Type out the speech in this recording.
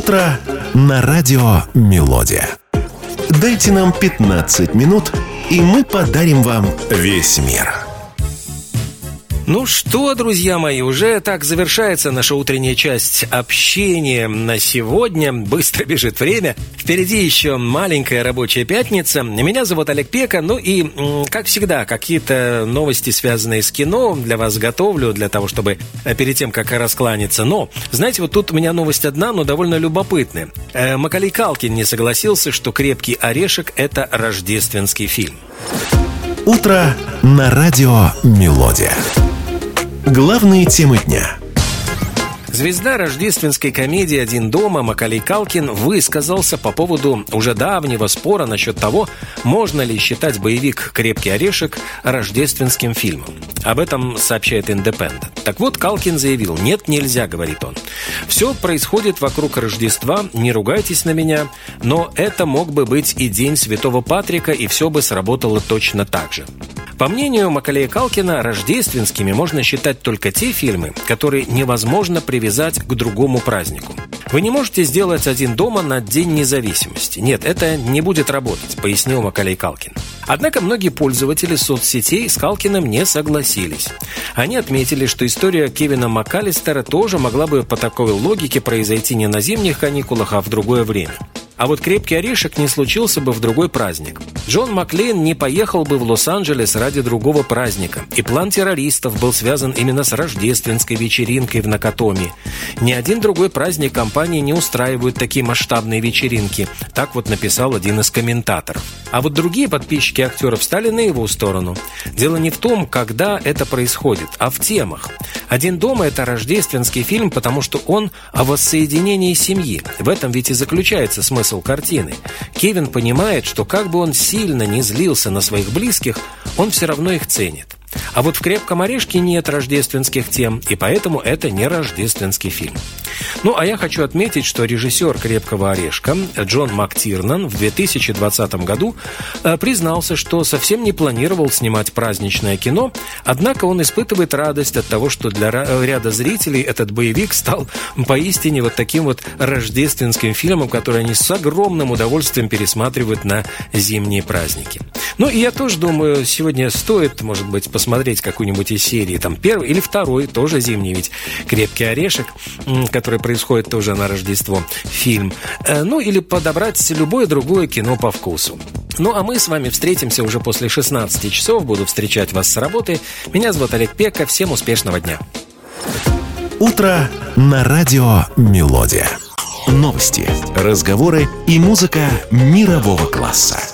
Утро на радио «Мелодия». Дайте нам 15 минут, и мы подарим вам весь мир. Ну что, друзья мои, уже так завершается наша утренняя часть общения на сегодня. Быстро бежит время. Впереди еще маленькая рабочая пятница. Меня зовут Олег Пека. Ну и, как всегда, какие-то новости, связанные с кино, для вас готовлю, для того, чтобы перед тем, как раскланяться. Но, знаете, вот тут у меня новость одна, но довольно любопытная. Маколей Калкин не согласился, что «Крепкий орешек» — это рождественский фильм. Утро на радио «Мелодия». Главные темы дня. Звезда рождественской комедии «Один дома» Маколей Калкин высказался по поводу уже давнего спора насчет того, можно ли считать боевик «Крепкий орешек» рождественским фильмом. Об этом сообщает «Индепендент». Так вот, Калкин заявил: «Нет, нельзя», — говорит он. «Все происходит вокруг Рождества, не ругайтесь на меня, но это мог бы быть и День Святого Патрика, и все бы сработало точно так же». По мнению Маколея Калкина, рождественскими можно считать только те фильмы, которые невозможно привязать к другому празднику. Вы не можете сделать «Один дома» на День независимости. Нет, это не будет работать, пояснил Маколей Калкин. Однако многие пользователи соцсетей с Калкиным не согласились. Они отметили, что история Кевина МакКаллистера тоже могла бы по такой логике произойти не на зимних каникулах, а в другое время. А вот «Крепкий орешек» не случился бы в другой праздник. Джон Маклейн не поехал бы в Лос-Анджелес ради другого праздника. И план террористов был связан именно с рождественской вечеринкой в Накатоми. Ни один другой праздник компании не устраивают такие масштабные вечеринки. Так вот написал один из комментаторов. А вот другие подписчики актеров стали на его сторону. Дело не в том, когда это происходит, а в темах. «Один дома» — это рождественский фильм, потому что он о воссоединении семьи. В этом ведь и заключается смысл картины. Кевин понимает, что как бы он сильно не злился на своих близких, он все равно их ценит. А вот в «Крепком орешке» нет рождественских тем, и поэтому это не рождественский фильм. Ну, а я хочу отметить, что режиссер «Крепкого орешка» Джон МакТирнан в 2020 году признался, что совсем не планировал снимать праздничное кино, однако он испытывает радость от того, что для ряда зрителей этот боевик стал поистине вот таким вот рождественским фильмом, который они с огромным удовольствием пересматривают на зимние праздники. Ну, и я тоже думаю, сегодня стоит, может быть, посмотреть какую-нибудь из серии, там, первый или второй, тоже зимний, ведь «Крепкий орешек», который происходит тоже на Рождество, фильм. Ну, или подобрать любое другое кино по вкусу. Ну, а мы с вами встретимся уже после 16 часов. Буду встречать вас с работы. Меня зовут Олег Пека. Всем успешного дня. Утро на радио «Мелодия». Новости, разговоры и музыка мирового класса.